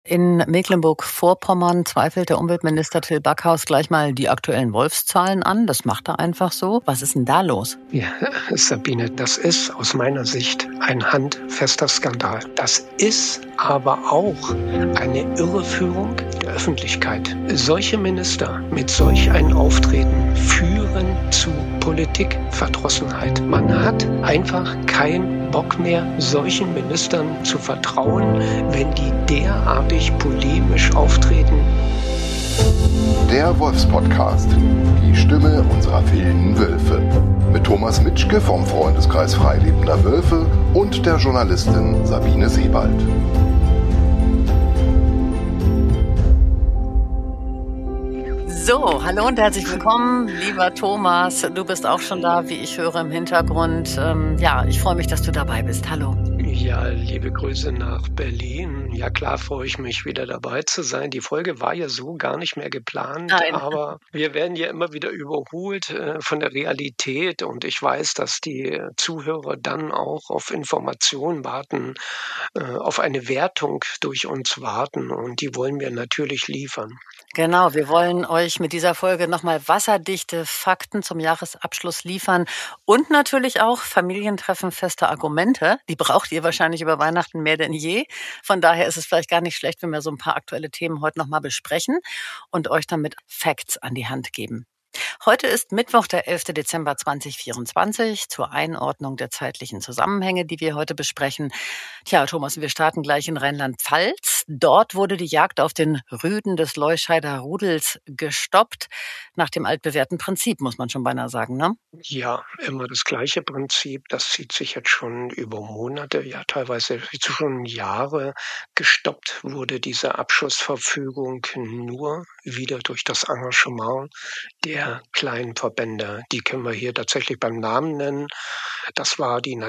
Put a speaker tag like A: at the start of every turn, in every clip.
A: In Mecklenburg-Vorpommern zweifelt der Umweltminister Till Backhaus gleich mal die aktuellen Wolfszahlen an. Das macht er einfach so. Was ist denn da los?
B: Ja, Sabine, das ist aus meiner Sicht ein handfester Skandal. Das ist aber auch eine Irreführung der Öffentlichkeit. Solche Minister mit solch einem Auftreten führen zu Politikverdrossenheit. Man hat einfach keinen Bock mehr, solchen Ministern zu vertrauen, wenn die derartig polemisch auftreten.
C: Der Wolfspodcast. Die Stimme unserer wilden Wölfe. Mit Thomas Mitschke vom Freundeskreis Freilebender Wölfe und der Journalistin Sabine Sebald.
A: So, hallo und herzlich willkommen, lieber Thomas. Du bist auch schon da, wie ich höre im Hintergrund. Ich freue mich, dass du dabei bist. Hallo.
B: Ja, liebe Grüße nach Berlin. Ja, klar freue ich mich, wieder dabei zu sein. Die Folge war ja so gar nicht mehr geplant,
A: Nein.
B: aber wir werden ja immer wieder überholt von der Realität und ich weiß, dass die Zuhörer dann auch auf Informationen warten, auf eine Wertung durch uns warten und die wollen wir natürlich liefern.
A: Genau, wir wollen euch mit dieser Folge nochmal wasserdichte Fakten zum Jahresabschluss liefern und natürlich auch familientreffenfeste Argumente. Die braucht ihr wahrscheinlich über Weihnachten mehr denn je. Von daher ist es vielleicht gar nicht schlecht, wenn wir so ein paar aktuelle Themen heute nochmal besprechen und euch damit Facts an die Hand geben. Heute ist Mittwoch, der 11. Dezember 2024, zur Einordnung der zeitlichen Zusammenhänge, die wir heute besprechen. Tja, Thomas, wir starten gleich in Rheinland-Pfalz. Dort wurde die Jagd auf den Rüden des Leuscheider Rudels gestoppt. Nach dem altbewährten Prinzip, muss man schon beinahe sagen, ne?
B: Ja, immer das gleiche Prinzip. Das zieht sich jetzt schon über Monate, ja teilweise schon Jahre. Gestoppt wurde diese Abschussverfügung nur wieder durch das Engagement der kleinen Verbände. Die können wir hier tatsächlich beim Namen nennen. Das war die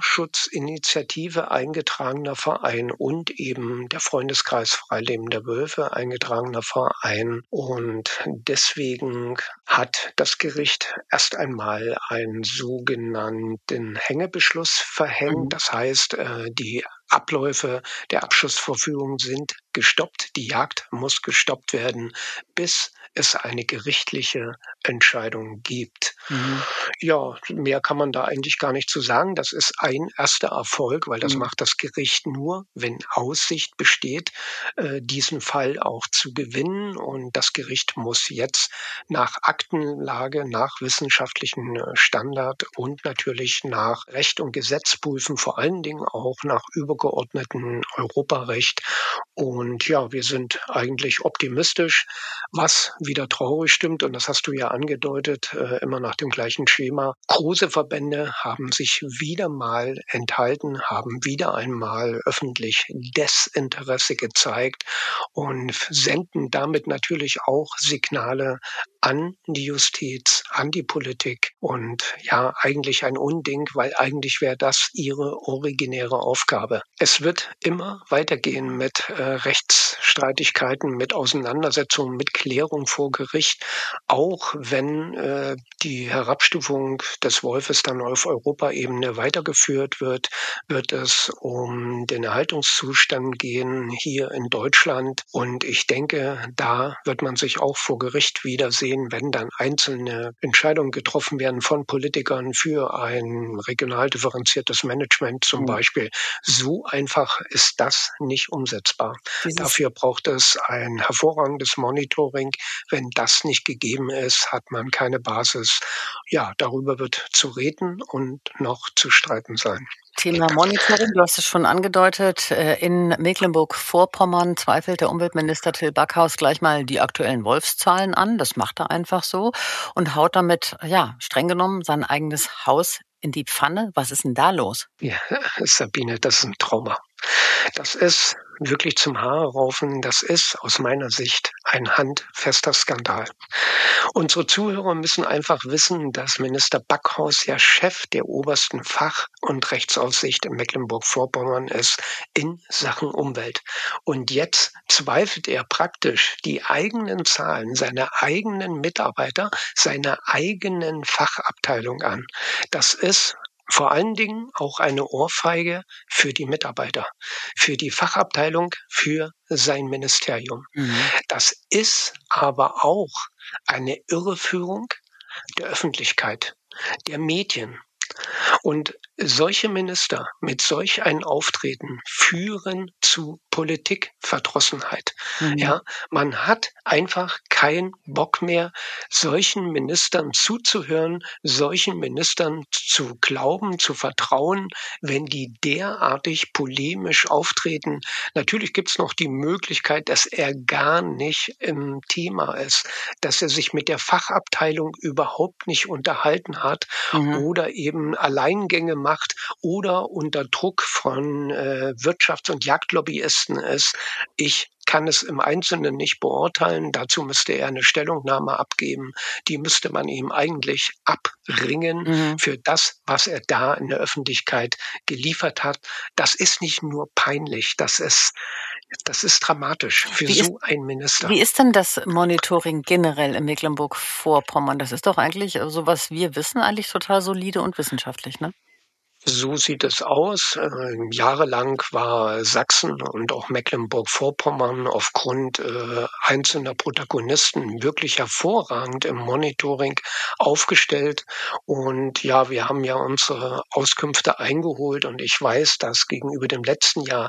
B: Naturschutzinitiative, eingetragener Verein, und eben der Freundeskreis Freilebender Wölfe, eingetragener Verein. Und deswegen hat das Gericht erst einmal einen sogenannten Hängebeschluss verhängt. Das heißt, die Abläufe der Abschussverfügung sind gestoppt. Die Jagd muss gestoppt werden, bis es eine gerichtliche Entscheidung gibt. Ja, mehr kann man da eigentlich gar nicht zu sagen. Das ist ein erster Erfolg, weil das macht das Gericht nur, wenn Aussicht besteht, diesen Fall auch zu gewinnen. Und das Gericht muss jetzt nach Aktenlage, nach wissenschaftlichen Standard und natürlich nach Recht und Gesetz prüfen, vor allen Dingen auch nach übergeordneten Europarecht. Und ja, wir sind eigentlich optimistisch, was wieder traurig stimmt. Und das hast du ja angedeutet, immer nach dem gleichen Schema. Große Verbände haben sich wieder mal enthalten, haben wieder einmal öffentlich Desinteresse gezeigt und senden damit natürlich auch Signale an die Justiz, an die Politik. Und ja, eigentlich ein Unding, weil eigentlich wäre das ihre originäre Aufgabe. Es wird immer weitergehen mit Rechtsstreitigkeiten, mit Auseinandersetzungen, mit Klärung vor Gericht, auch wenn die Herabstufung des Wolfes dann auf Europaebene weitergeführt wird, wird es um den Erhaltungszustand gehen hier in Deutschland. Und ich denke, da wird man sich auch vor Gericht wiedersehen, wenn dann einzelne Entscheidungen getroffen werden von Politikern für ein regional differenziertes Management zum Beispiel. So einfach ist das nicht umsetzbar. Dafür braucht es ein hervorragendes Monitoring. Wenn das nicht gegeben ist, hat man keine Basis. Ja, darüber wird zu reden und noch zu streiten sein.
A: Thema Monitoring, du hast es schon angedeutet. In Mecklenburg-Vorpommern zweifelt der Umweltminister Till Backhaus gleich mal die aktuellen Wolfszahlen an. Das macht er einfach so und haut damit, streng genommen, sein eigenes Haus in die Pfanne. Was ist denn da los?
B: Ja, Sabine, das ist ein Trauma. Das ist wirklich zum Haare raufen. Das ist aus meiner Sicht ein handfester Skandal. Unsere Zuhörer müssen einfach wissen, dass Minister Backhaus ja Chef der obersten Fach- und Rechtsaufsicht in Mecklenburg-Vorpommern ist in Sachen Umwelt. Und jetzt zweifelt er praktisch die eigenen Zahlen seiner eigenen Mitarbeiter, seiner eigenen Fachabteilung an. Das ist vor allen Dingen auch eine Ohrfeige für die Mitarbeiter, für die Fachabteilung, für sein Ministerium.
A: Mhm.
B: Das ist aber auch eine Irreführung der Öffentlichkeit, der Medien. Und solche Minister mit solch einem Auftreten führen zu Politikverdrossenheit.
A: Mhm.
B: Ja, man hat einfach keinen Bock mehr, solchen Ministern zuzuhören, solchen Ministern zu glauben, zu vertrauen, wenn die derartig polemisch auftreten. Natürlich gibt's noch die Möglichkeit, dass er gar nicht im Thema ist, dass er sich mit der Fachabteilung überhaupt nicht unterhalten hat
A: Mhm.
B: oder eben Alleingänge macht oder unter Druck von Wirtschafts- und Jagdlobbyisten ist. Ich kann es im Einzelnen nicht beurteilen. Dazu müsste er eine Stellungnahme abgeben. Die müsste man ihm eigentlich abringen
A: Mhm.
B: für das, was er da in der Öffentlichkeit geliefert hat. Das ist nicht nur peinlich, das ist dramatisch für
A: Wie ist
B: so einen Minister.
A: Wie ist denn das Monitoring generell in Mecklenburg-Vorpommern? Das ist doch eigentlich, so was wir wissen, eigentlich total solide und wissenschaftlich, ne?
B: So sieht es aus. Jahrelang war Sachsen und auch Mecklenburg-Vorpommern aufgrund einzelner Protagonisten wirklich hervorragend im Monitoring aufgestellt. Und ja, wir haben ja unsere Auskünfte eingeholt und ich weiß, dass gegenüber dem letzten Jahr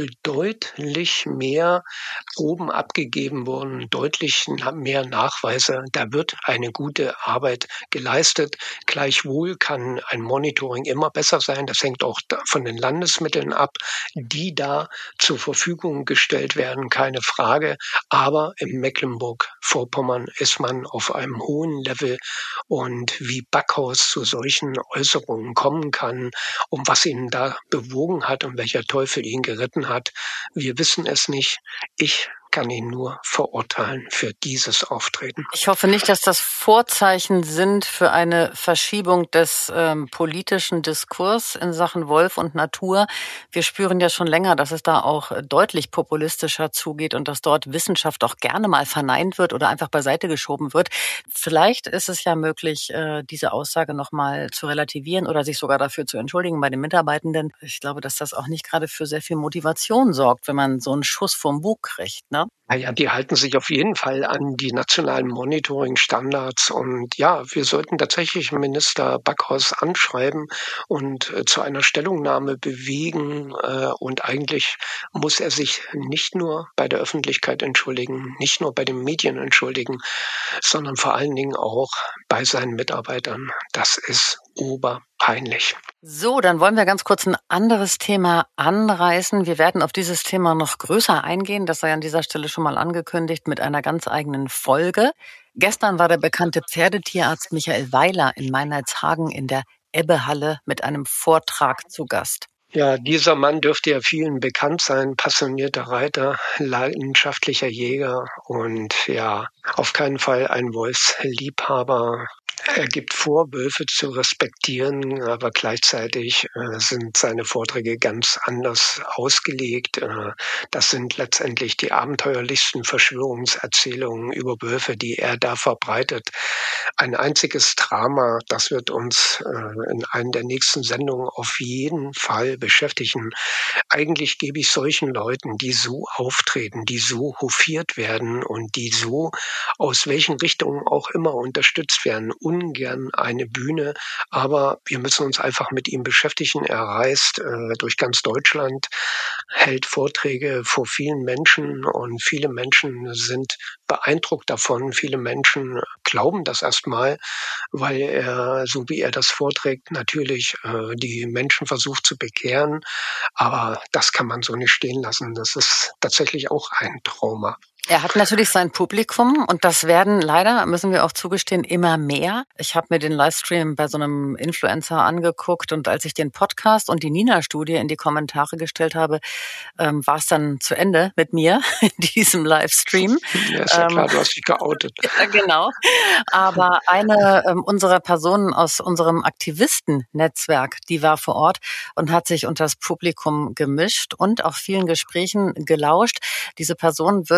B: deutlich mehr Proben abgegeben wurden, deutlich mehr Nachweise. Da wird eine gute Arbeit geleistet. Gleichwohl kann ein Monitoring immer besser sein. Das hängt auch von den Landesmitteln ab, die da zur Verfügung gestellt werden, keine Frage. Aber in Mecklenburg-Vorpommern ist man auf einem hohen Level. Und wie Backhaus zu solchen Äußerungen kommen kann, um was ihn da bewogen hat und welcher Teufel ihn geritten hat, wir wissen es nicht. Ich kann ihn nur verurteilen für dieses Auftreten.
A: Ich hoffe nicht, dass das Vorzeichen sind für eine Verschiebung des politischen Diskurs in Sachen Wolf und Natur. Wir spüren ja schon länger, dass es da auch deutlich populistischer zugeht und dass dort Wissenschaft auch gerne mal verneint wird oder einfach beiseite geschoben wird. Vielleicht ist es ja möglich, diese Aussage nochmal zu relativieren oder sich sogar dafür zu entschuldigen bei den Mitarbeitenden. Ich glaube, dass das auch nicht gerade für sehr viel Motivation sorgt, wenn man so einen Schuss vom Bug kriegt, ne?
B: Ja, die halten sich auf jeden Fall an die nationalen Monitoring-Standards. Und ja, wir sollten tatsächlich Minister Backhaus anschreiben und zu einer Stellungnahme bewegen. Und eigentlich muss er sich nicht nur bei der Öffentlichkeit entschuldigen, nicht nur bei den Medien entschuldigen, sondern vor allen Dingen auch bei seinen Mitarbeitern. Das ist oberpeinlich.
A: So, dann wollen wir ganz kurz ein anderes Thema anreißen. Wir werden auf dieses Thema noch größer eingehen. Das sei an dieser Stelle schon mal angekündigt mit einer ganz eigenen Folge. Gestern war der bekannte Pferdetierarzt Michael Weiler in Meinheitshagen in der Ebbehalle mit einem Vortrag zu Gast.
B: Ja, dieser Mann dürfte ja vielen bekannt sein, passionierter Reiter, leidenschaftlicher Jäger und ja, auf keinen Fall ein Wolfsliebhaber. Er gibt vor, Wölfe zu respektieren, aber gleichzeitig sind seine Vorträge ganz anders ausgelegt. Das sind letztendlich die abenteuerlichsten Verschwörungserzählungen über Wölfe, die er da verbreitet. Ein einziges Drama, das wird uns in einer der nächsten Sendungen auf jeden Fall beschäftigen. Eigentlich gebe ich solchen Leuten, die so auftreten, die so hofiert werden und die so aus welchen Richtungen auch immer unterstützt werden, ungern eine Bühne, aber wir müssen uns einfach mit ihm beschäftigen. Er reist durch ganz Deutschland, hält Vorträge vor vielen Menschen und viele Menschen sind beeindruckt davon. Viele Menschen glauben das erstmal, weil er, so wie er das vorträgt, natürlich die Menschen versucht zu bekehren. Aber das kann man so nicht stehen lassen. Das ist tatsächlich auch ein Trauma.
A: Er hat natürlich sein Publikum und das werden leider, müssen wir auch zugestehen, immer mehr. Ich habe mir den Livestream bei so einem Influencer angeguckt und als ich den Podcast und die Nina-Studie in die Kommentare gestellt habe, war es dann zu Ende mit mir in diesem Livestream.
B: Ja, ist ja klar, du hast dich geoutet.
A: Ja, genau. Aber eine unserer Personen aus unserem Aktivistennetzwerk, die war vor Ort und hat sich unter das Publikum gemischt und auch vielen Gesprächen gelauscht. Diese Person wird, wenn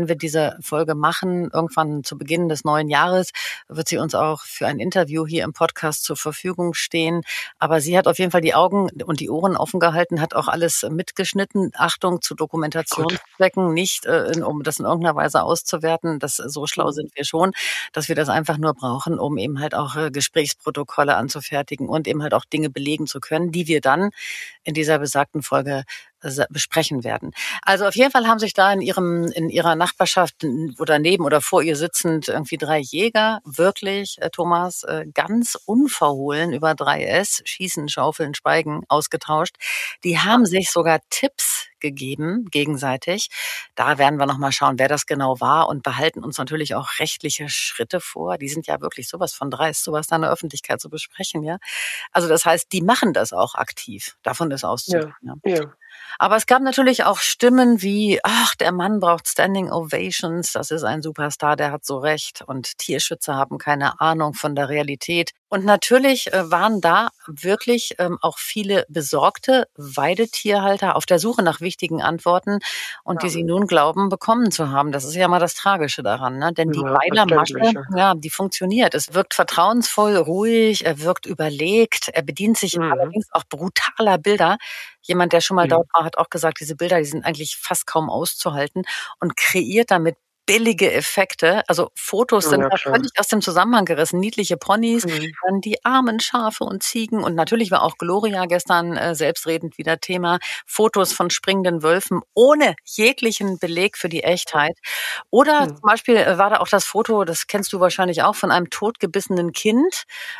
A: wenn wir diese Folge machen, irgendwann zu Beginn des neuen Jahres, wird sie uns auch für ein Interview hier im Podcast zur Verfügung stehen. Aber sie hat auf jeden Fall die Augen und die Ohren offen gehalten, hat auch alles mitgeschnitten. Achtung, zu Dokumentationszwecken, nicht um das in irgendeiner Weise auszuwerten. So schlau sind wir schon, dass wir das einfach nur brauchen, um eben halt auch Gesprächsprotokolle anzufertigen und eben halt auch Dinge belegen zu können, die wir dann in dieser besagten Folge besprechen werden. Also auf jeden Fall haben sich da in ihrer Nachbarschaft oder neben oder vor ihr sitzend irgendwie 3 Jäger wirklich, Thomas, ganz unverhohlen über 3S, Schießen, Schaufeln, Schweigen, ausgetauscht. Die haben sich sogar Tipps gegeben, gegenseitig. Da werden wir nochmal schauen, wer das genau war und behalten uns natürlich auch rechtliche Schritte vor. Die sind ja wirklich sowas von dreist, sowas da in der Öffentlichkeit zu besprechen, ja. Also das heißt, die machen das auch aktiv. Davon ist auszugehen.
B: Ja.
A: Aber es gab natürlich auch Stimmen wie, ach, der Mann braucht Standing Ovations, das ist ein Superstar, der hat so recht und Tierschützer haben keine Ahnung von der Realität. Und natürlich waren da wirklich auch viele besorgte Weidetierhalter auf der Suche nach wichtigen Antworten und die sie nun glauben, bekommen zu haben. Das ist ja mal das Tragische daran, ne? Denn die Weiler-Masche, die funktioniert. Es wirkt vertrauensvoll, ruhig, er wirkt überlegt, er bedient sich allerdings auch brutaler Bilder. Jemand, der schon mal dort war, hat auch gesagt, diese Bilder, die sind eigentlich fast kaum auszuhalten und kreiert damit billige Effekte. Also Fotos sind da völlig aus dem Zusammenhang gerissen. Niedliche Ponys, dann die armen Schafe und Ziegen. Und natürlich war auch Gloria gestern selbstredend wieder Thema. Fotos von springenden Wölfen ohne jeglichen Beleg für die Echtheit. Oder zum Beispiel war da auch das Foto, das kennst du wahrscheinlich auch, von einem totgebissenen Kind.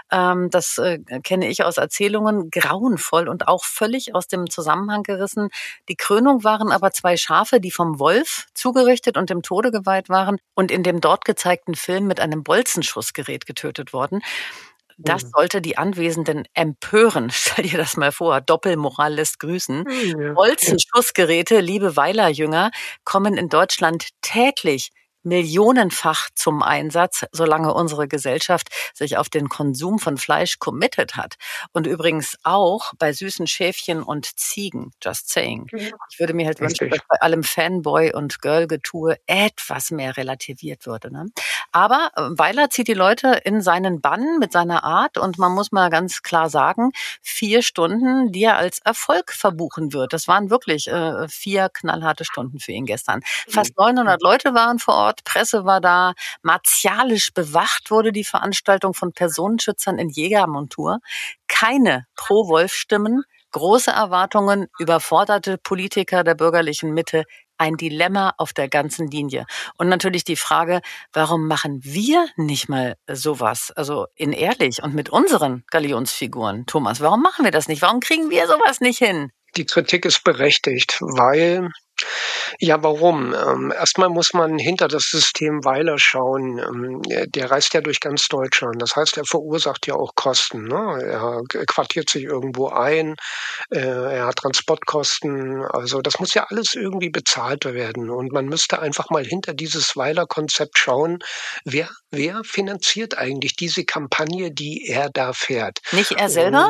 A: Das kenne ich aus Erzählungen. Grauenvoll und auch völlig aus dem Zusammenhang gerissen. Die Krönung waren aber 2 Schafe, die vom Wolf zugerichtet und dem Tode geweiht waren und in dem dort gezeigten Film mit einem Bolzenschussgerät getötet worden. Das sollte die Anwesenden empören. Stell dir das mal vor. Doppelmoral lässt grüßen. Bolzenschussgeräte, liebe Weiler-Jünger, kommen in Deutschland täglich millionenfach zum Einsatz, solange unsere Gesellschaft sich auf den Konsum von Fleisch committed hat. Und übrigens auch bei süßen Schäfchen und Ziegen, just saying. Ich würde mir halt wünschen, dass bei allem Fanboy- und Girl-Getue etwas mehr relativiert würde. Ne? Aber Weiler zieht die Leute in seinen Bann mit seiner Art und man muss mal ganz klar sagen, 4 Stunden, die er als Erfolg verbuchen wird. Das waren wirklich 4 knallharte Stunden für ihn gestern. Fast 900 Leute waren vor Ort. Presse war da, martialisch bewacht wurde die Veranstaltung von Personenschützern in Jägermontur. Keine Pro-Wolf-Stimmen, große Erwartungen, überforderte Politiker der bürgerlichen Mitte, ein Dilemma auf der ganzen Linie. Und natürlich die Frage, warum machen wir nicht mal sowas? Also in ehrlich und mit unseren Galionsfiguren. Thomas, warum machen wir das nicht? Warum kriegen wir sowas nicht hin?
B: Die Kritik ist berechtigt, weil warum? Erstmal muss man hinter das System Weiler schauen. Der reist ja durch ganz Deutschland. Das heißt, er verursacht ja auch Kosten, ne? Er quartiert sich irgendwo ein, er hat Transportkosten. Also das muss ja alles irgendwie bezahlt werden. Und man müsste einfach mal hinter dieses Weiler-Konzept schauen, wer finanziert eigentlich diese Kampagne, die er da fährt?
A: Nicht er selber?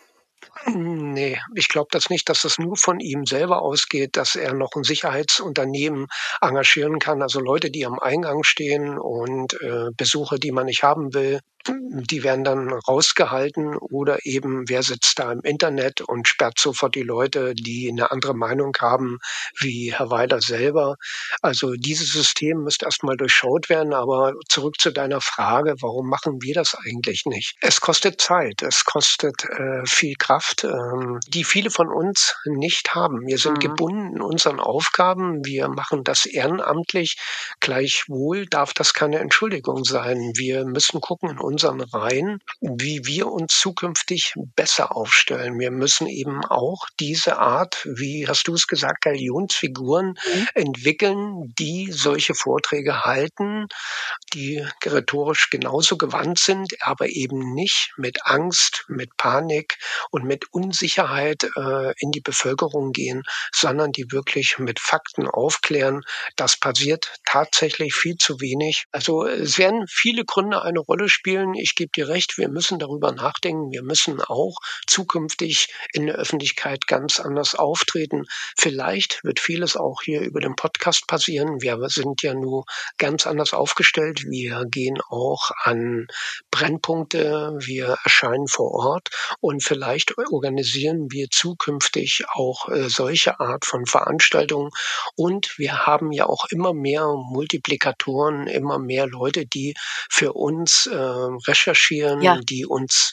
B: Nee, ich glaube das nicht, dass das nur von ihm selber ausgeht, dass er noch ein Sicherheitsunternehmen engagieren kann. Also Leute, die am Eingang stehen und Besucher, die man nicht haben will, die werden dann rausgehalten oder eben, wer sitzt da im Internet und sperrt sofort die Leute, die eine andere Meinung haben, wie Herr Weiler selber. Also dieses System müsste erst mal durchschaut werden. Aber zurück zu deiner Frage, warum machen wir das eigentlich nicht? Es kostet Zeit, es kostet viel Kraft, die viele von uns nicht haben. Wir sind gebunden in unseren Aufgaben, wir machen das ehrenamtlich. Gleichwohl darf das keine Entschuldigung sein. Wir müssen gucken in unseren Reihen, wie wir uns zukünftig besser aufstellen. Wir müssen eben auch diese Art, wie hast du es gesagt, Galionsfiguren entwickeln, die solche Vorträge halten, die rhetorisch genauso gewandt sind, aber eben nicht mit Angst, mit Panik und mit Unsicherheit in die Bevölkerung gehen, sondern die wirklich mit Fakten aufklären. Das passiert tatsächlich viel zu wenig. Also es werden viele Gründe eine Rolle spielen. erzählen, ich gebe dir recht, wir müssen darüber nachdenken. Wir müssen auch zukünftig in der Öffentlichkeit ganz anders auftreten. Vielleicht wird vieles auch hier über den Podcast passieren. Wir sind ja nur ganz anders aufgestellt. Wir gehen auch an Brennpunkte. Wir erscheinen vor Ort und vielleicht organisieren wir zukünftig auch solche Art von Veranstaltungen. Und wir haben ja auch immer mehr Multiplikatoren, immer mehr Leute, die für uns recherchieren,
A: Ja,
B: die uns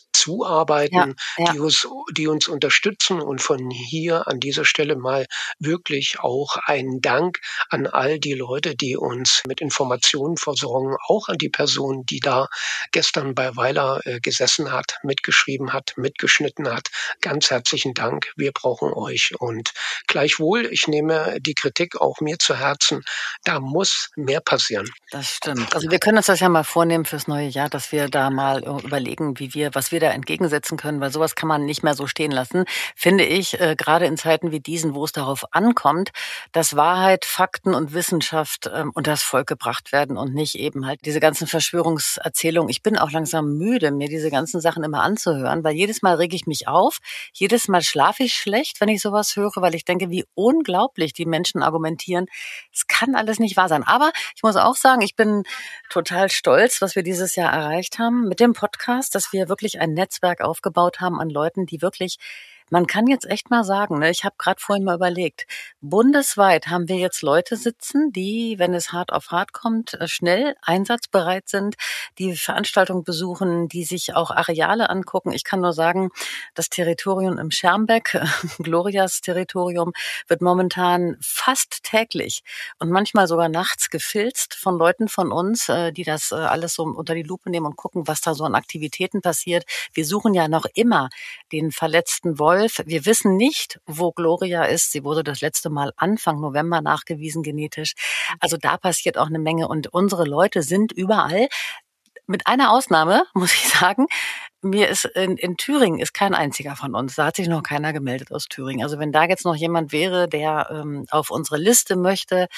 A: ja,
B: zuarbeiten,
A: ja.
B: die uns unterstützen. Und von hier an dieser Stelle mal wirklich auch einen Dank an all die Leute, die uns mit Informationen versorgen, auch an die Person, die da gestern bei Weiler gesessen hat, mitgeschrieben hat, mitgeschnitten hat. Ganz herzlichen Dank. Wir brauchen euch. Und gleichwohl, ich nehme die Kritik auch mir zu Herzen. Da muss mehr passieren.
A: Das stimmt. Also wir können uns das ja mal vornehmen fürs neue Jahr, dass wir da mal überlegen, was wir da entgegensetzen können, weil sowas kann man nicht mehr so stehen lassen, finde ich, gerade in Zeiten wie diesen, wo es darauf ankommt, dass Wahrheit, Fakten und Wissenschaft unter das Volk gebracht werden und nicht eben halt diese ganzen Verschwörungserzählungen. Ich bin auch langsam müde, mir diese ganzen Sachen immer anzuhören, weil jedes Mal rege ich mich auf, jedes Mal schlafe ich schlecht, wenn ich sowas höre, weil ich denke, wie unglaublich die Menschen argumentieren. Es kann alles nicht wahr sein. Aber ich muss auch sagen, ich bin total stolz, was wir dieses Jahr erreicht haben mit dem Podcast, dass wir wirklich ein Netzwerk aufgebaut haben an Leuten, die wirklich, man kann jetzt echt mal sagen, ne, ich habe gerade vorhin mal überlegt, bundesweit haben wir jetzt Leute sitzen, die, wenn es hart auf hart kommt, schnell einsatzbereit sind, die Veranstaltungen besuchen, die sich auch Areale angucken. Ich kann nur sagen, das Territorium im Schermbeck, Glorias Territorium, wird momentan fast täglich und manchmal sogar nachts gefilzt von Leuten von uns, die das alles so unter die Lupe nehmen und gucken, was da so an Aktivitäten passiert. Wir suchen ja noch immer den verletzten Wolf. Wir wissen nicht, wo Gloria ist. Sie wurde das letzte Mal Anfang November nachgewiesen genetisch. Also da passiert auch eine Menge und unsere Leute sind überall. Mit einer Ausnahme, muss ich sagen, mir ist in Thüringen ist kein einziger von uns. Da hat sich noch keiner gemeldet aus Thüringen. Also wenn da jetzt noch jemand wäre, der auf unsere Liste möchte,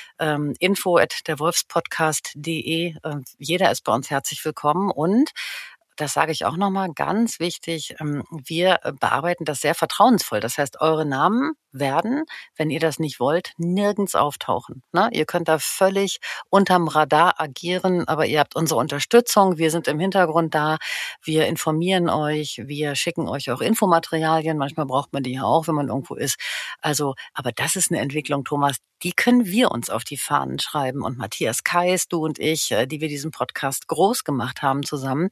A: info@derwolfspodcast.de, jeder ist bei uns herzlich willkommen und das sage ich auch nochmal, ganz wichtig, wir bearbeiten das sehr vertrauensvoll. Das heißt, eure Namen werden, wenn ihr das nicht wollt, nirgends auftauchen. Ne? Ihr könnt da völlig unterm Radar agieren, aber ihr habt unsere Unterstützung. Wir sind im Hintergrund da. Wir informieren euch. Wir schicken euch auch Infomaterialien. Manchmal braucht man die ja auch, wenn man irgendwo ist. Also, aber das ist eine Entwicklung, Thomas, die können wir uns auf die Fahnen schreiben. Und Matthias Kais, du und ich, die wir diesen Podcast groß gemacht haben zusammen,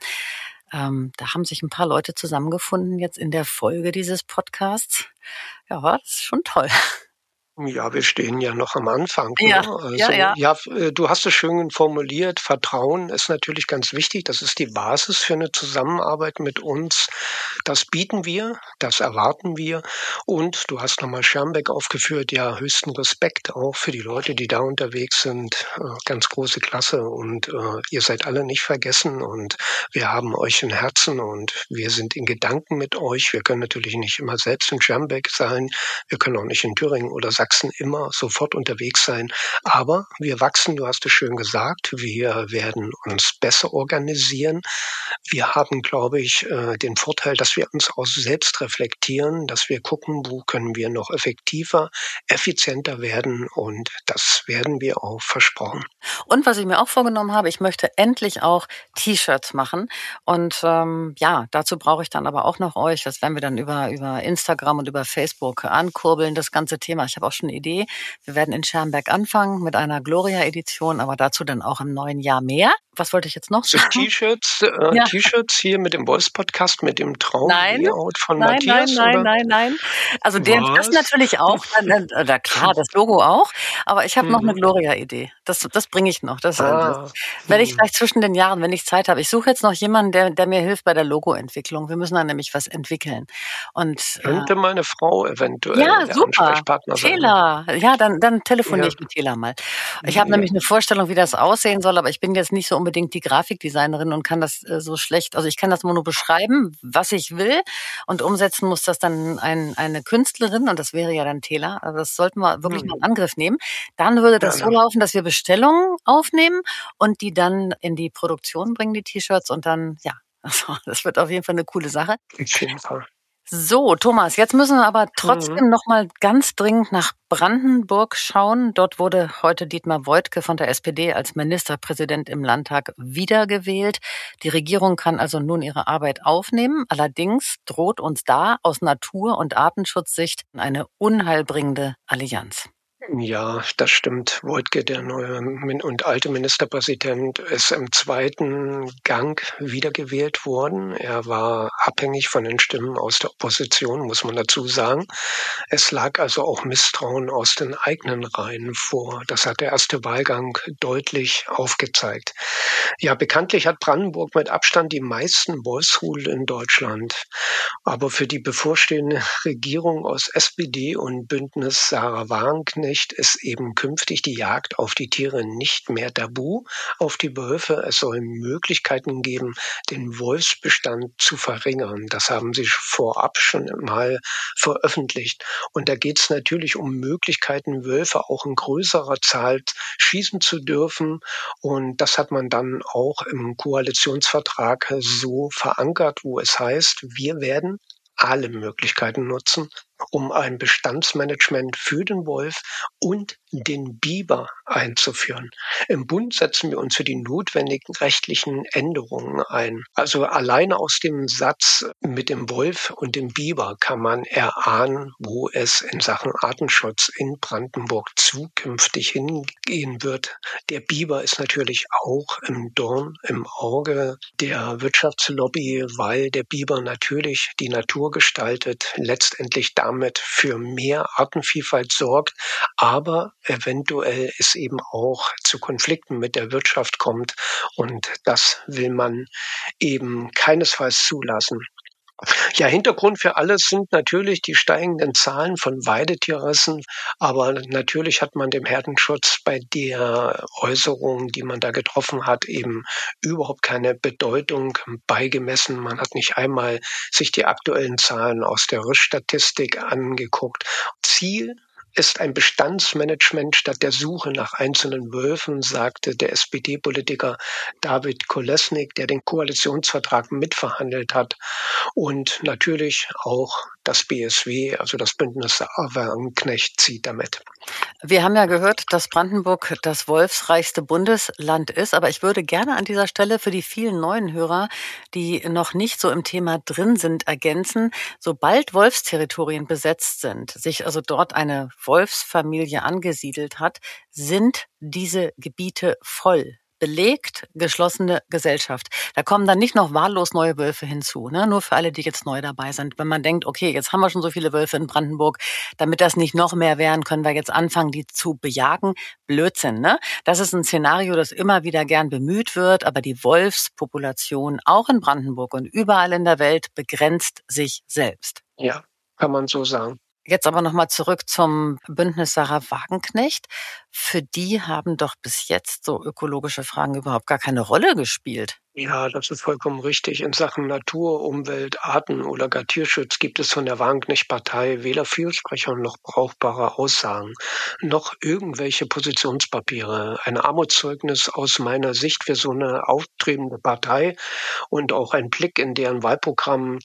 A: da haben sich ein paar Leute zusammengefunden jetzt in der Folge dieses Podcasts. Ja, das ist schon toll.
B: Ja, wir stehen ja noch am Anfang,
A: Ja,
B: ne?
A: ja,
B: Also,
A: ja.
B: ja, du hast es schön formuliert. Vertrauen ist natürlich ganz wichtig. Das ist die Basis für eine Zusammenarbeit mit uns. Das bieten wir, das erwarten wir. Und du hast nochmal Schermbeck aufgeführt. Ja, höchsten Respekt auch für die Leute, die da unterwegs sind. Ganz große Klasse. Und ihr seid alle nicht vergessen. Und wir haben euch im Herzen und wir sind in Gedanken mit euch. Wir können natürlich nicht immer selbst in Schermbeck sein. Wir können auch nicht in Thüringen oder Sachsen immer sofort unterwegs sein. Aber wir wachsen, du hast es schön gesagt, wir werden uns besser organisieren. Wir haben, glaube ich, den Vorteil, dass wir uns auch selbst reflektieren, dass wir gucken, wo können wir noch effektiver, effizienter werden und das werden wir auch versprochen.
A: Und was ich mir auch vorgenommen habe, ich möchte endlich auch T-Shirts machen. Und ja, dazu brauche ich dann aber auch noch euch. Das werden wir dann über Instagram und über Facebook ankurbeln, das ganze Thema. Ich habe auch schon eine Idee. Wir werden in Schermbeck anfangen mit einer Gloria-Edition, aber dazu dann auch im neuen Jahr mehr. Was wollte ich jetzt noch
B: So
A: sagen? Ja.
B: T-Shirts hier mit dem Wolfs-Podcast, mit dem
A: Nein,
B: Traum-Layout von
A: nein,
B: Matthias, oder?
A: nein. Also das
B: Was?
A: natürlich auch, oder klar, das Logo auch, aber ich habe noch eine
B: Mhm.
A: Gloria-Idee. Das bringe ich noch. Das
B: Ah,
A: werde ich vielleicht zwischen den Jahren, wenn ich Zeit habe. Ich suche jetzt noch jemanden, der mir hilft bei der Logo-Entwicklung. Wir müssen da nämlich was entwickeln. Und
B: könnte meine Frau eventuell
A: ja,
B: der
A: super.
B: Ansprechpartner sein.
A: Tela. Ja, dann telefoniere
B: Ja.
A: ich mit Tela mal. Ich habe nämlich eine Vorstellung, wie das aussehen soll, aber ich bin jetzt nicht so unbedingt die Grafikdesignerin und kann das so schlecht, also ich kann das nur beschreiben, was ich will, und umsetzen muss das dann eine Künstlerin, und das wäre ja dann Tela. Also das sollten wir wirklich mal in Angriff nehmen. Dann würde das so laufen, dass wir Bestellungen aufnehmen und die dann in die Produktion bringen, die T-Shirts, und dann, ja, also das wird auf jeden Fall eine coole Sache.
B: Auf jeden Fall.
A: So, Thomas, jetzt müssen wir aber trotzdem noch mal ganz dringend nach Brandenburg schauen. Dort wurde heute Dietmar Woidke von der SPD als Ministerpräsident im Landtag wiedergewählt. Die Regierung kann also nun ihre Arbeit aufnehmen. Allerdings droht uns da aus Natur- und Artenschutzsicht eine unheilbringende Allianz.
B: Ja, das stimmt. Woidke, der neue und alte Ministerpräsident, ist im zweiten Gang wiedergewählt worden. Er war abhängig von den Stimmen aus der Opposition, muss man dazu sagen. Es lag also auch Misstrauen aus den eigenen Reihen vor. Das hat der erste Wahlgang deutlich aufgezeigt. Ja, bekanntlich hat Brandenburg mit Abstand die meisten Wolfsrudel in Deutschland. Aber für die bevorstehende Regierung aus SPD und Bündnis Sarah Wagenknecht ist eben künftig die Jagd auf die Tiere nicht mehr tabu, auf die Wölfe. Es soll Möglichkeiten geben, den Wolfsbestand zu verringern. Das haben sie vorab schon mal veröffentlicht. Und da geht es natürlich um Möglichkeiten, Wölfe auch in größerer Zahl schießen zu dürfen. Und das hat man dann auch im Koalitionsvertrag so verankert, wo es heißt, wir werden alle Möglichkeiten nutzen, um ein Bestandsmanagement für den Wolf und den Biber einzuführen. Im Bund setzen wir uns für die notwendigen rechtlichen Änderungen ein. Also alleine aus dem Satz mit dem Wolf und dem Biber kann man erahnen, wo es in Sachen Artenschutz in Brandenburg zukünftig hingehen wird. Der Biber ist natürlich auch im Dorn im Auge der Wirtschaftslobby, weil der Biber natürlich die Natur gestaltet, letztendlich damit für mehr Artenvielfalt sorgt, aber eventuell es eben auch zu Konflikten mit der Wirtschaft kommt, und das will man eben keinesfalls zulassen. Ja, Hintergrund für alles sind natürlich die steigenden Zahlen von Weidetierrassen, aber natürlich hat man dem Herdenschutz bei der Äußerung, die man da getroffen hat, eben überhaupt keine Bedeutung beigemessen. Man hat nicht einmal sich die aktuellen Zahlen aus der Rissstatistik angeguckt. Ziel ist ein Bestandsmanagement statt der Suche nach einzelnen Wölfen, sagte der SPD-Politiker David Kolesnik, der den Koalitionsvertrag mitverhandelt hat. Und natürlich auch das BSW, also das Bündnis Sarah Wagenknecht, zieht damit.
A: Wir haben ja gehört, dass Brandenburg das wolfsreichste Bundesland ist, aber ich würde gerne an dieser Stelle für die vielen neuen Hörer, die noch nicht so im Thema drin sind, ergänzen: Sobald Wolfsterritorien besetzt sind, sich also dort eine Wolfsfamilie angesiedelt hat, sind diese Gebiete voll. Belegt, geschlossene Gesellschaft. Da kommen dann nicht noch wahllos neue Wölfe hinzu, ne? Nur für alle, die jetzt neu dabei sind. Wenn man denkt, okay, jetzt haben wir schon so viele Wölfe in Brandenburg, damit das nicht noch mehr wären, können wir jetzt anfangen, die zu bejagen. Blödsinn, ne? Das ist ein Szenario, das immer wieder gern bemüht wird, aber die Wolfspopulation auch in Brandenburg und überall in der Welt begrenzt sich selbst.
B: Ja, kann man so sagen.
A: Jetzt aber nochmal zurück zum Bündnis Sarah Wagenknecht. Für die haben doch bis jetzt so ökologische Fragen überhaupt gar keine Rolle gespielt.
B: Ja, das ist vollkommen richtig. In Sachen Natur, Umwelt, Arten- oder gar Tierschutz gibt es von der Wagenknecht-Partei weder Fürsprecher noch brauchbare Aussagen, noch irgendwelche Positionspapiere. Ein Armutszeugnis aus meiner Sicht für so eine aufstrebende Partei, und auch ein Blick in deren Wahlprogramm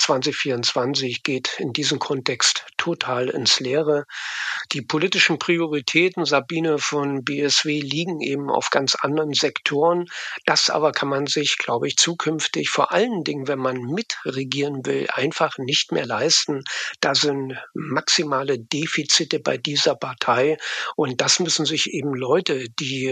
B: 2024 geht in diesem Kontext total ins Leere. Die politischen Prioritäten, Sabine, von BSW liegen eben auf ganz anderen Sektoren. Das aber kann man sich, glaube ich, zukünftig, vor allen Dingen, wenn man mitregieren will, einfach nicht mehr leisten. Da sind maximale Defizite bei dieser Partei, und das müssen sich eben Leute, die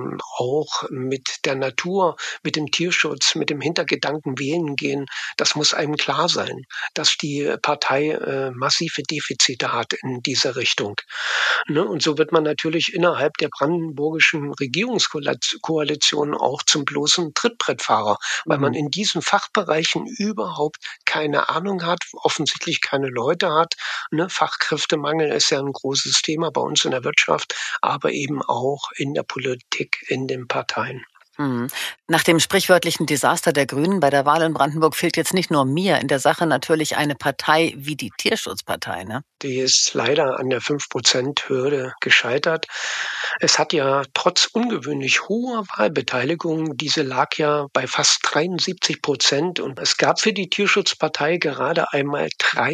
B: auch mit der Natur, mit dem Tierschutz, mit dem Hintergedanken wählen gehen, das muss einem klar sein, dass die Partei massive Defizite hat in dieser Richtung. Ne? Und so wird man natürlich innerhalb der brandenburgischen Regierungskoalition auch zum bloßen Trittbrettfahrer. Fachkräftemangel war, weil man in diesen Fachbereichen überhaupt keine Ahnung hat, offensichtlich keine Leute hat. Ne? Fachkräftemangel ist ja ein großes Thema bei uns in der Wirtschaft, aber eben auch in der Politik, in den Parteien.
A: Mhm. Nach dem sprichwörtlichen Desaster der Grünen bei der Wahl in Brandenburg fehlt jetzt nicht nur mir in der Sache natürlich eine Partei wie die Tierschutzpartei, ne?
B: Die ist leider an der 5%-Hürde gescheitert. Es hat ja trotz ungewöhnlich hoher Wahlbeteiligung, diese lag ja bei fast 73%, und es gab für die Tierschutzpartei gerade einmal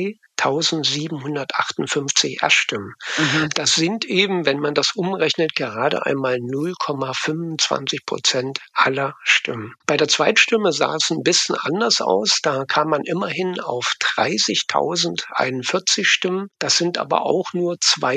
B: 3.758 Erststimmen.
A: Mhm.
B: Das sind eben, wenn man das umrechnet, gerade einmal 0,25% aller Stimmen. Bei der Zweitstimme sah es ein bisschen anders aus. Da kam man immerhin auf 30.041 Stimmen. Das sind aber auch nur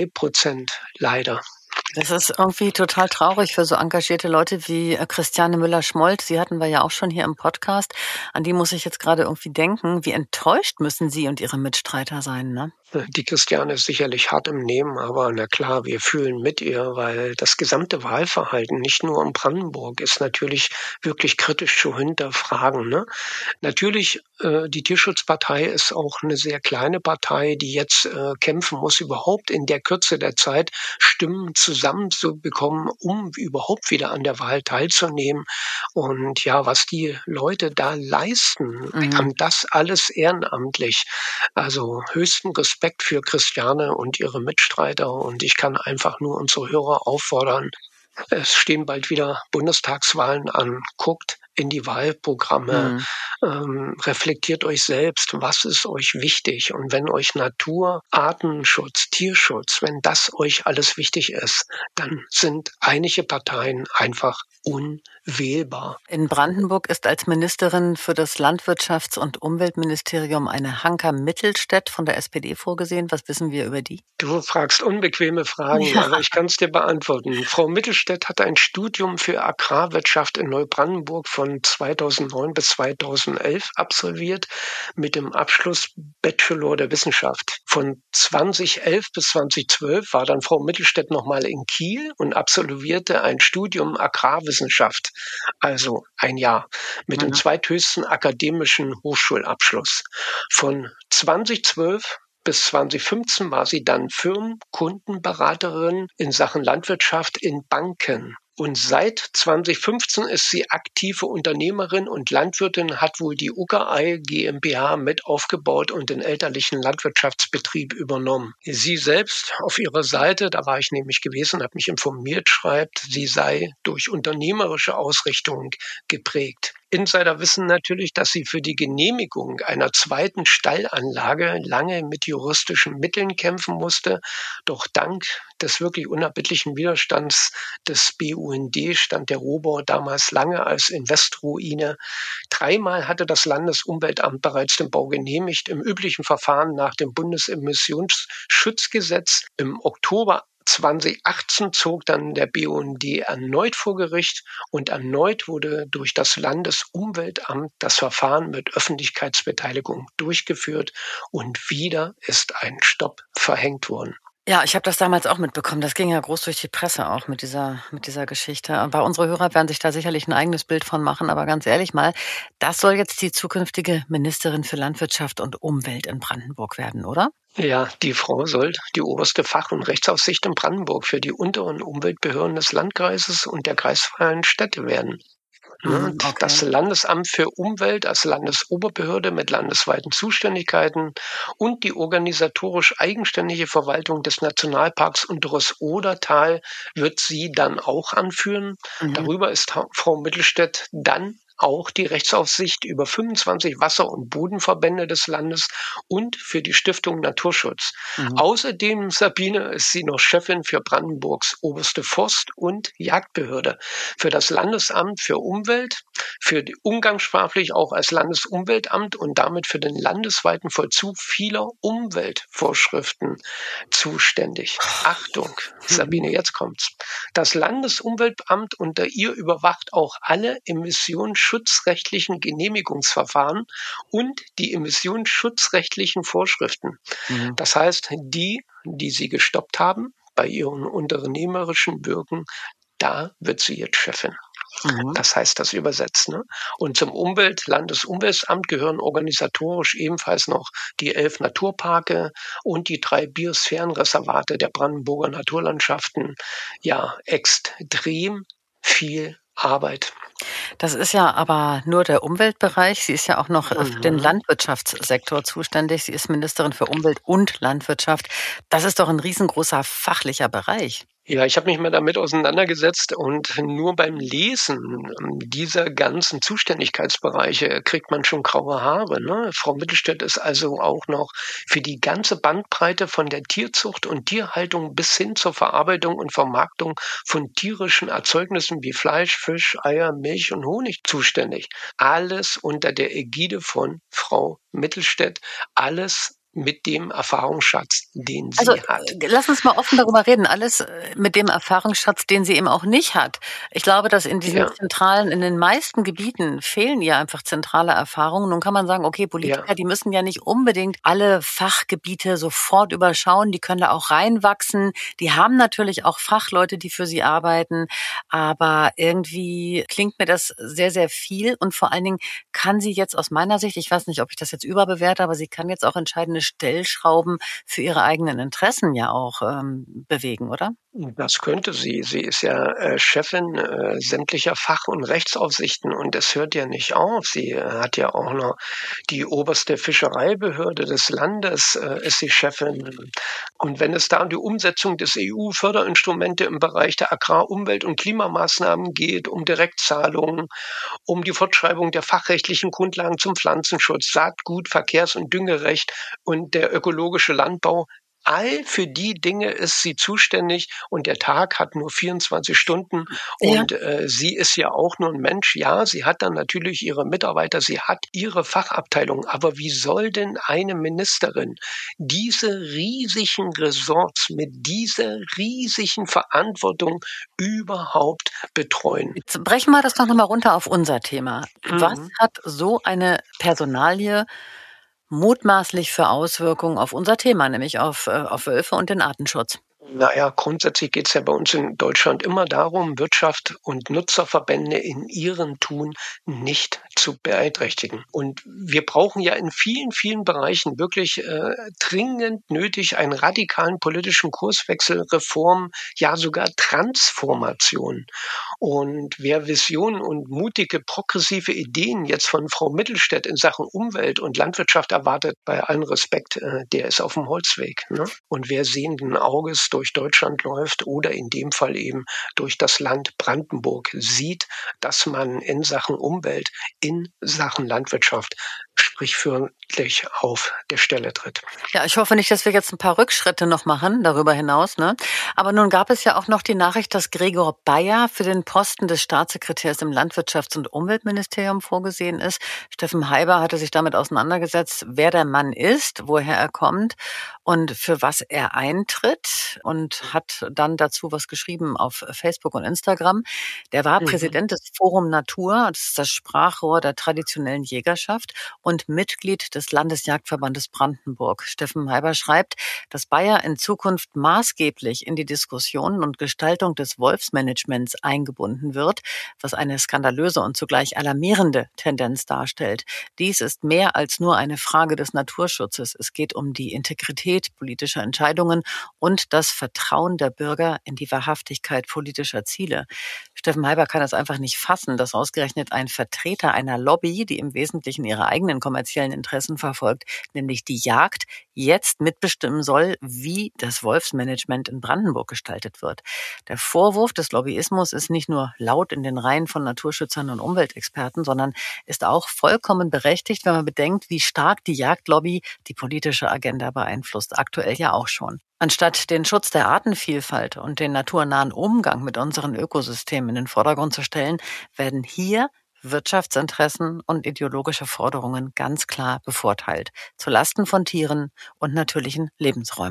B: 2%, leider.
A: Das ist irgendwie total traurig für so engagierte Leute wie Christiane Müller-Schmold. Sie hatten wir ja auch schon hier im Podcast. An die muss ich jetzt gerade irgendwie denken. Wie enttäuscht müssen Sie und Ihre Mitstreiter sein, ne?
B: Die Christiane ist sicherlich hart im Nehmen, aber na klar, wir fühlen mit ihr, weil das gesamte Wahlverhalten, nicht nur in Brandenburg, ist natürlich wirklich kritisch zu hinterfragen. Ne? Natürlich, die Tierschutzpartei ist auch eine sehr kleine Partei, die jetzt kämpfen muss, überhaupt in der Kürze der Zeit Stimmen zusammenzubekommen, um überhaupt wieder an der Wahl teilzunehmen. Und ja, was die Leute da leisten, und das alles ehrenamtlich. Also höchsten Respekt für Christiane und ihre Mitstreiter, und ich kann einfach nur unsere Hörer auffordern, es stehen bald wieder Bundestagswahlen an. Guckt in die Wahlprogramme, reflektiert euch selbst, was ist euch wichtig. Und wenn euch Natur, Artenschutz, Tierschutz, wenn das euch alles wichtig ist, dann sind einige Parteien einfach unwählbar.
A: In Brandenburg ist als Ministerin für das Landwirtschafts- und Umweltministerium eine Hanka Mittelstädt von der SPD vorgesehen. Was wissen wir über die?
B: Du fragst unbequeme Fragen, aber ich kann es dir beantworten. Frau Mittelstädt hat ein Studium für Agrarwirtschaft in Neubrandenburg von 2009 bis 2011 absolviert mit dem Abschluss Bachelor der Wissenschaft. Von 2011 bis 2012 war dann Frau Mittelstädt nochmal in Kiel und absolvierte ein Studium Agrarwissenschaft, also ein Jahr, mit dem zweithöchsten akademischen Hochschulabschluss. Von 2012 bis 2015 war sie dann Firmenkundenberaterin in Sachen Landwirtschaft in Banken. Und seit 2015 ist sie aktive Unternehmerin und Landwirtin, hat wohl die Uggerei GmbH mit aufgebaut und den elterlichen Landwirtschaftsbetrieb übernommen. Sie selbst auf ihrer Seite, da war ich nämlich gewesen, habe mich informiert, schreibt, sie sei durch unternehmerische Ausrichtung geprägt. Insider wissen natürlich, dass sie für die Genehmigung einer zweiten Stallanlage lange mit juristischen Mitteln kämpfen musste. Doch dank des wirklich unerbittlichen Widerstands des BUND stand der Rohbau damals lange als Investruine. 3-mal hatte das Landesumweltamt bereits den Bau genehmigt, im üblichen Verfahren nach dem Bundesemissionsschutzgesetz. Im Oktober 2018 zog dann der BUND erneut vor Gericht, und erneut wurde durch das Landesumweltamt das Verfahren mit Öffentlichkeitsbeteiligung durchgeführt, und wieder ist ein Stopp verhängt worden.
A: Ja, ich habe das damals auch mitbekommen. Das ging ja groß durch die Presse auch mit dieser Geschichte. Aber unsere Hörer werden sich da sicherlich ein eigenes Bild von machen. Aber ganz ehrlich mal, das soll jetzt die zukünftige Ministerin für Landwirtschaft und Umwelt in Brandenburg werden, oder?
B: Ja, die Frau soll die oberste Fach- und Rechtsaufsicht in Brandenburg für die unteren Umweltbehörden des Landkreises und der kreisfreien Städte werden.
A: Okay.
B: Das Landesamt für Umwelt als Landesoberbehörde mit landesweiten Zuständigkeiten und die organisatorisch eigenständige Verwaltung des Nationalparks Unteres Odertal wird sie dann auch anführen. Darüber ist Frau Mittelstädt dann auch die Rechtsaufsicht über 25 Wasser- und Bodenverbände des Landes und für die Stiftung Naturschutz. Außerdem, Sabine, ist sie noch Chefin für Brandenburgs oberste Forst- und Jagdbehörde, für das Landesamt für Umwelt, für die umgangssprachlich auch als Landesumweltamt und damit für den landesweiten Vollzug vieler Umweltvorschriften zuständig. Achtung, Sabine, jetzt kommt's. Das Landesumweltamt unter ihr überwacht auch alle emissionsschutzrechtlichen Genehmigungsverfahren und die emissionsschutzrechtlichen Vorschriften. Das heißt, die sie gestoppt haben bei ihrem unternehmerischen Wirken, da wird sie jetzt Chefin.
A: Mhm.
B: Das heißt das übersetzt, ne? Und zum Landesumweltamt gehören organisatorisch ebenfalls noch die 11 Naturparke und die 3 Biosphärenreservate der Brandenburger Naturlandschaften. Ja, extrem viel Arbeit.
A: Das ist ja aber nur der Umweltbereich. Sie ist ja auch noch für den
B: Mhm.
A: Landwirtschaftssektor zuständig. Sie ist Ministerin für Umwelt und Landwirtschaft. Das ist doch ein riesengroßer fachlicher Bereich.
B: Ja, ich habe mich mal damit auseinandergesetzt und nur beim Lesen dieser ganzen Zuständigkeitsbereiche kriegt man schon graue Haare, ne? Frau Mittelstädt ist also auch noch für die ganze Bandbreite von der Tierzucht und Tierhaltung bis hin zur Verarbeitung und Vermarktung von tierischen Erzeugnissen wie Fleisch, Fisch, Eier, Milch und Honig zuständig. Alles unter der Ägide von Frau Mittelstädt, alles mit dem Erfahrungsschatz, den
A: Also,
B: sie hat.
A: lass uns mal offen darüber reden. Alles, mit dem Erfahrungsschatz, den sie eben auch nicht hat. Ich glaube, dass
B: Ja,
A: in den meisten Gebieten fehlen ihr einfach zentrale Erfahrungen. Nun kann man sagen, okay,
B: ja.
A: Politiker, die müssen ja nicht unbedingt alle Fachgebiete sofort überschauen. Die können da auch reinwachsen. Die haben natürlich auch Fachleute, die für sie arbeiten. Aber irgendwie klingt mir das sehr, sehr viel. Und vor allen Dingen kann sie jetzt aus meiner Sicht, ich weiß nicht, ob ich das jetzt überbewerte, aber sie kann jetzt auch entscheidende Stellschrauben für ihre eigenen Interessen ja auch, bewegen, oder?
B: Das könnte sie. Sie ist ja, Chefin, sämtlicher Fach- und Rechtsaufsichten und es hört ja nicht auf. Sie, hat ja auch noch die oberste Fischereibehörde des Landes, ist sie Chefin. Und wenn es da um die Umsetzung des EU-Förderinstrumente im Bereich der Agrar-, Umwelt- und Klimamaßnahmen geht, um Direktzahlungen, um die Fortschreibung der fachrechtlichen Grundlagen zum Pflanzenschutz, Saatgut, Verkehrs- und Düngerecht und der ökologische Landbau. All für die Dinge ist sie zuständig und der Tag hat nur 24 Stunden
A: Ja.
B: und, sie ist ja auch nur ein Mensch. Ja, sie hat dann natürlich ihre Mitarbeiter, sie hat ihre Fachabteilung, aber wie soll denn eine Ministerin diese riesigen Ressorts mit dieser riesigen Verantwortung überhaupt betreuen?
A: Jetzt brechen wir das doch noch mal runter auf unser Thema. Was
B: Mhm.
A: hat so eine Personalie mutmaßlich für Auswirkungen auf unser Thema, nämlich auf Wölfe und den Artenschutz?
B: Na ja, grundsätzlich geht's ja bei uns in Deutschland immer darum, Wirtschaft und Nutzerverbände in ihrem Tun nicht zu beeinträchtigen. Und wir brauchen ja in vielen, vielen Bereichen wirklich dringend nötig einen radikalen politischen Kurswechsel, Reform, ja sogar Transformation. Und wer Visionen und mutige, progressive Ideen jetzt von Frau Mittelstädt in Sachen Umwelt und Landwirtschaft erwartet, bei allem Respekt, der ist auf dem Holzweg. Ne? Und wer sehenden Auges durch Deutschland läuft oder in dem Fall eben durch das Land Brandenburg, sieht, dass man in Sachen Umwelt, in Sachen Landwirtschaft sprichwörtlich auf der Stelle tritt.
A: Ja, ich hoffe nicht, dass wir jetzt ein paar Rückschritte noch machen darüber hinaus, ne? Aber nun gab es ja auch noch die Nachricht, dass Gregor Bayer für den Posten des Staatssekretärs im Landwirtschafts- und Umweltministerium vorgesehen ist. Steffen Heiber hatte sich damit auseinandergesetzt, wer der Mann ist, woher er kommt und für was er eintritt und hat dann dazu was geschrieben auf Facebook und Instagram. Der war
B: Mhm.
A: Präsident des Forum Natur, das ist das Sprachrohr der traditionellen Jägerschaft und Mitglied des Landesjagdverbandes Brandenburg. Steffen Heiber schreibt, dass Bayer in Zukunft maßgeblich in die Diskussionen und Gestaltung des Wolfsmanagements eingebunden wird, was eine skandalöse und zugleich alarmierende Tendenz darstellt. Dies ist mehr als nur eine Frage des Naturschutzes. Es geht um die Integrität politischer Entscheidungen und das Vertrauen der Bürger in die Wahrhaftigkeit politischer Ziele. Steffen Heiber kann es einfach nicht fassen, dass ausgerechnet ein Vertreter einer Lobby, die im Wesentlichen ihre eigenen kommerziellen Interessen verfolgt, nämlich die Jagd, jetzt mitbestimmen soll, wie das Wolfsmanagement in Brandenburg gestaltet wird. Der Vorwurf des Lobbyismus ist nicht nur laut in den Reihen von Naturschützern und Umweltexperten, sondern ist auch vollkommen berechtigt, wenn man bedenkt, wie stark die Jagdlobby die politische Agenda beeinflusst, aktuell ja auch schon. Anstatt den Schutz der Artenvielfalt und den naturnahen Umgang mit unseren Ökosystemen in den Vordergrund zu stellen, werden hier Wirtschaftsinteressen und ideologische Forderungen ganz klar bevorteilt, zu Lasten von Tieren und natürlichen Lebensräumen.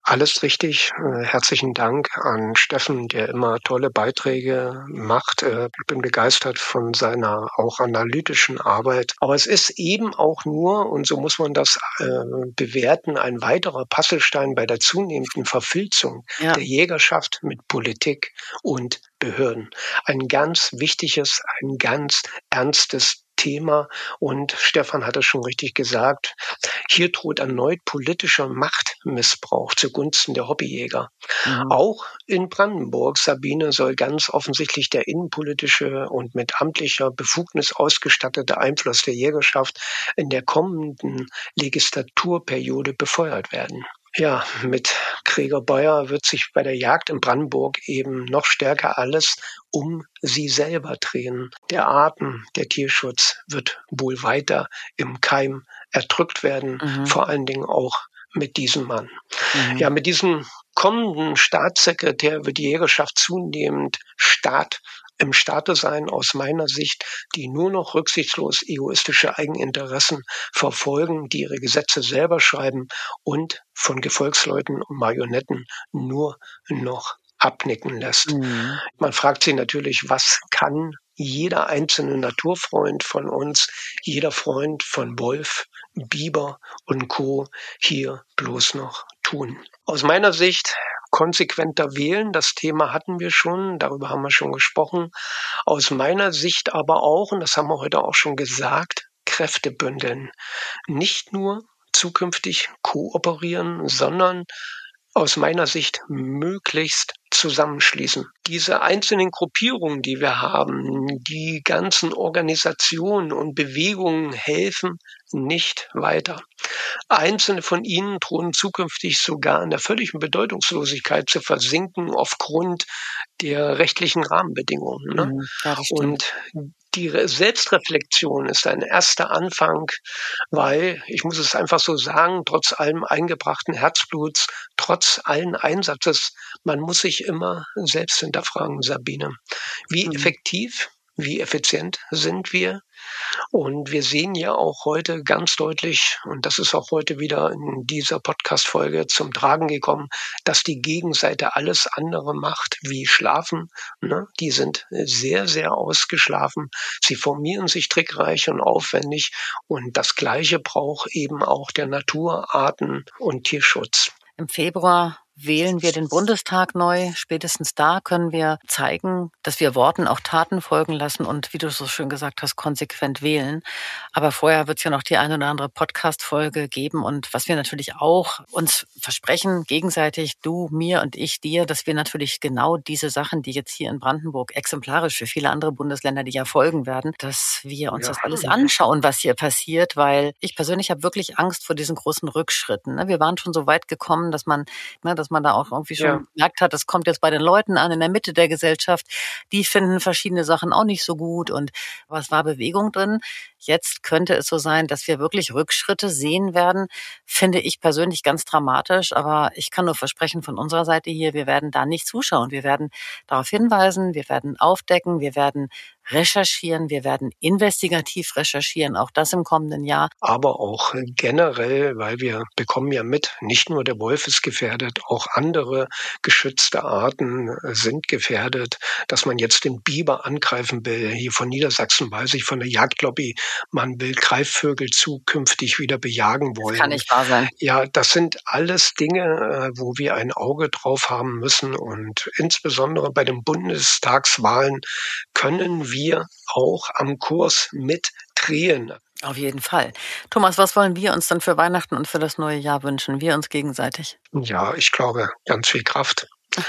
B: Alles richtig. Herzlichen Dank an Steffen, der immer tolle Beiträge macht. Ich bin begeistert von seiner auch analytischen Arbeit. Aber es ist eben auch nur, und so muss man das bewerten, ein weiterer Puzzlestein bei der zunehmenden Verfilzung der Jägerschaft mit Politik und Behörden. Ein ganz wichtiges, ein ganz ernstes Thema. Und Stefan hat es schon richtig gesagt, hier droht erneut politischer Machtmissbrauch zugunsten der Hobbyjäger. Auch in Brandenburg, Sabine, soll ganz offensichtlich der innenpolitische und mit amtlicher Befugnis ausgestattete Einfluss der Jägerschaft in der kommenden Legislaturperiode befeuert werden. Ja, mit Gregor Beuer wird sich bei der Jagd in Brandenburg eben noch stärker alles um sie selber drehen. Der der Tierschutz wird wohl weiter im Keim erdrückt werden, vor allen Dingen auch mit diesem Mann. Ja, mit diesem kommenden Staatssekretär wird die Jägerschaft zunehmend imstande sein, aus meiner Sicht, die nur noch rücksichtslos egoistische Eigeninteressen verfolgen, die ihre Gesetze selber schreiben und von Gefolgsleuten und Marionetten nur noch abnicken lässt. Man fragt sich natürlich, was kann jeder einzelne Naturfreund von uns, jeder Freund von Wolf, Biber und Co. hier bloß noch tun? Aus meiner Sicht konsequenter wählen, das Thema hatten wir schon, darüber haben wir schon gesprochen. Aus meiner Sicht aber auch, und das haben wir heute auch schon gesagt, Kräfte bündeln. Nicht nur zukünftig kooperieren, sondern aus meiner Sicht möglichst zusammenschließen. Diese einzelnen Gruppierungen, die wir haben, die ganzen Organisationen und Bewegungen helfen nicht weiter. Einzelne von ihnen drohen zukünftig sogar in der völligen Bedeutungslosigkeit zu versinken aufgrund der rechtlichen Rahmenbedingungen. Ne?
A: Ja, das stimmt.
B: Und die Selbstreflexion ist ein erster Anfang, weil, ich muss es einfach so sagen, trotz allem eingebrachten Herzbluts, trotz allen Einsatzes, man muss sich immer selbst hinterfragen, Sabine. Wie effektiv, wie effizient sind wir? Und wir sehen ja auch heute ganz deutlich, und das ist auch heute wieder in dieser Podcast-Folge zum Tragen gekommen, dass die Gegenseite alles andere macht wie schlafen. Ne? Die sind sehr, sehr ausgeschlafen. Sie formieren sich trickreich und aufwendig. Und das Gleiche braucht eben auch der Natur-, Arten- und Tierschutz.
A: Im Februar wählen wir den Bundestag neu. Spätestens da können wir zeigen, dass wir Worten auch Taten folgen lassen und, wie du so schön gesagt hast, konsequent wählen. Aber vorher wird es ja noch die eine oder andere Podcast-Folge geben. Und was wir natürlich auch uns versprechen, gegenseitig, du, mir und ich dir, dass wir natürlich genau diese Sachen, die jetzt hier in Brandenburg exemplarisch für viele andere Bundesländer, die ja folgen werden, dass wir uns das alles anschauen, was hier passiert. Weil ich persönlich habe wirklich Angst vor diesen großen Rückschritten. Wir waren schon so weit gekommen, dass man da auch irgendwie schon gemerkt hat, das kommt jetzt bei den Leuten an, in der Mitte der Gesellschaft. Die finden verschiedene Sachen auch nicht so gut und was war Bewegung drin. Jetzt könnte es so sein, dass wir wirklich Rückschritte sehen werden, finde ich persönlich ganz dramatisch. Aber ich kann nur versprechen von unserer Seite hier, wir werden da nicht zuschauen. Wir werden darauf hinweisen, wir werden aufdecken, wir werden recherchieren, wir werden investigativ recherchieren, auch das im kommenden Jahr.
B: Aber auch generell, weil wir bekommen ja mit, nicht nur der Wolf ist gefährdet, auch andere geschützte Arten sind gefährdet, dass man jetzt den Biber angreifen will. Hier von Niedersachsen weiß ich von der Jagdlobby, man will Greifvögel zukünftig wieder bejagen wollen.
A: Das kann nicht wahr sein.
B: Ja, das sind alles Dinge, wo wir ein Auge drauf haben müssen und insbesondere bei den Bundestagswahlen können wir auch am Kurs mitdrehen.
A: Auf jeden Fall. Thomas, was wollen wir uns dann für Weihnachten und für das neue Jahr wünschen? Wir uns gegenseitig.
B: Ja, ich glaube, ganz viel Kraft.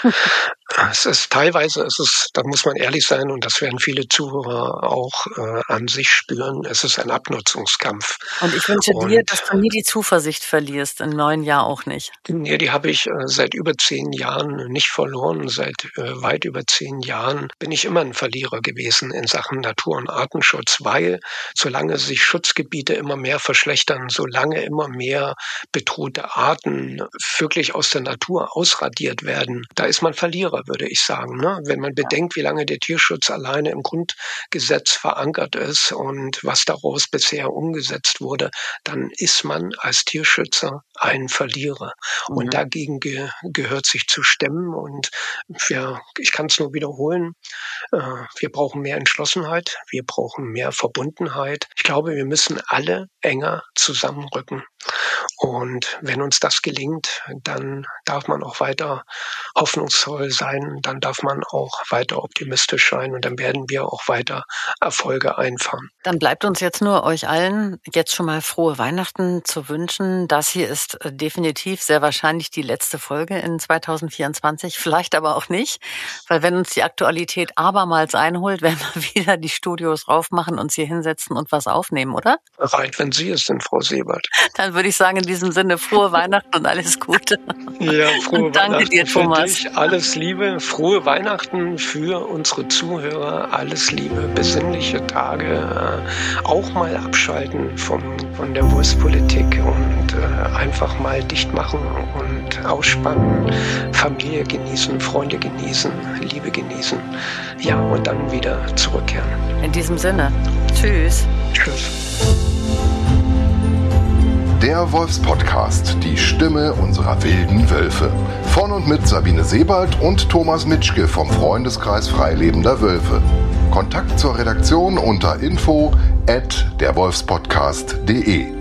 B: Teilweise, da muss man ehrlich sein, und das werden viele Zuhörer auch an sich spüren, es ist ein Abnutzungskampf.
A: Und ich wünsche dir, dass du nie die Zuversicht verlierst, im neuen Jahr auch nicht.
B: Nee, die habe ich seit über 10 Jahren nicht verloren. Seit weit über 10 Jahren bin ich immer ein Verlierer gewesen in Sachen Natur- und Artenschutz, weil solange sich Schutzgebiete immer mehr verschlechtern, solange immer mehr bedrohte Arten wirklich aus der Natur ausradiert werden, da ist man Verlierer. Verlierer, würde ich sagen, ne? Wenn man bedenkt, wie lange der Tierschutz alleine im Grundgesetz verankert ist und was daraus bisher umgesetzt wurde, dann ist man als Tierschützer ein Verlierer. Und dagegen gehört sich zu stemmen. Und ich kann es nur wiederholen, wir brauchen mehr Entschlossenheit, wir brauchen mehr Verbundenheit. Ich glaube, wir müssen alle enger zusammenrücken. Und wenn uns das gelingt, dann darf man auch weiter hoffnungsvoll sein, dann darf man auch weiter optimistisch sein und dann werden wir auch weiter Erfolge einfahren.
A: Dann bleibt uns jetzt nur, euch allen jetzt schon mal frohe Weihnachten zu wünschen. Das hier ist definitiv sehr wahrscheinlich die letzte Folge in 2024, vielleicht aber auch nicht, weil wenn uns die Aktualität abermals einholt, werden wir wieder die Studios raufmachen, uns hier hinsetzen und was aufnehmen, oder?
B: Bereit, wenn Sie es sind, Frau Sebert.
A: Dann würde ich sagen, in diesem Sinne, frohe Weihnachten und alles Gute.
B: Ja, frohe
A: Danke
B: Weihnachten
A: dir, Thomas.
B: für dich. Alles Liebe, frohe Weihnachten für unsere Zuhörer. Alles Liebe, besinnliche Tage. Auch mal abschalten von der Wurstpolitik und einfach mal dicht machen und ausspannen. Familie genießen, Freunde genießen, Liebe genießen. Ja, und dann wieder zurückkehren.
A: In diesem Sinne, tschüss.
B: Tschüss.
C: Der Wolfspodcast, die Stimme unserer wilden Wölfe. Von und mit Sabine Sebald und Thomas Mitschke vom Freundeskreis Freilebender Wölfe. Kontakt zur Redaktion unter info@derwolfspodcast.de.